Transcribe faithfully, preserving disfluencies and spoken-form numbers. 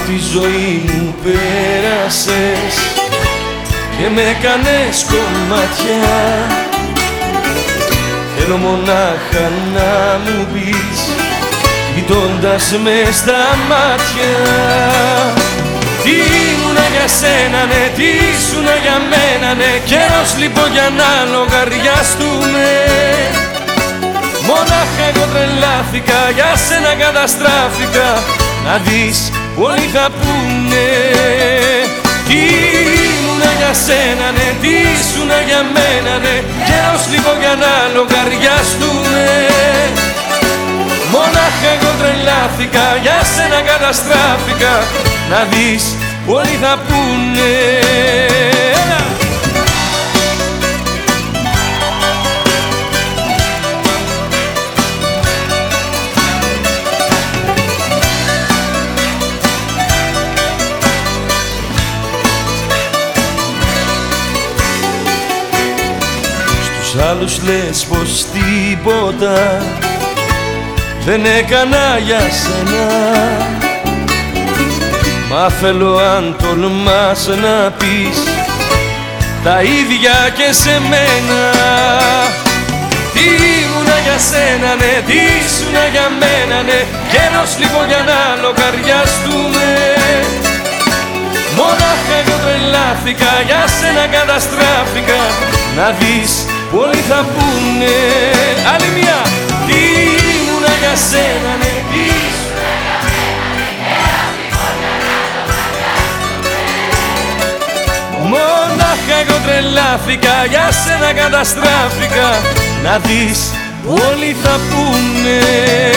τη ζωή μου πέρασες και με έκανες κομμάτια. Θέλω μονάχα να μου πεις, κοιτώντας μες στα μάτια, τι ήμουνα για σένα, ναι, τι ήσουνα για μένα, ναι. Καιρός λοιπόν για να λογαριαστούμε. Μονάχα εγώ τρελάθηκα, για σένα καταστράφηκα. Να δεις όλοι θα πούνε, τι ήμουνα για σένα, ναι, τι ήσουνα για μένα, ναι. Καιρός λοιπόν για να λογαριαστούμε. Μονάχα εγώ τρελάθηκα, για σένα καταστράφηκα. Να δεις όλοι θα πούνε. Στους άλλους λες πως τίποτα δεν έκανα για σένα, μα θέλω αν τολμάς να πεις τα ίδια και σε μένα. Τι ήμουνα για σένα, ναι, τι ήσουνα για μένα, ναι. Καιρός λοιπόν για να λογαριαστούμε. Μονάχα εγώ τρελάθηκα, για σένα καταστράφηκα. Να δεις όλοι θα πούνε. Άλλη μια. Τι ήμουνα για σένα, ναι, τι ήσουνα για μένα, ναι. Καιρός λοιπόν για να λογαριαστούμε. Μονάχα εγώ τρελάθηκα, για σένα καταστράφηκα. Να δεις όλοι θα πούνε.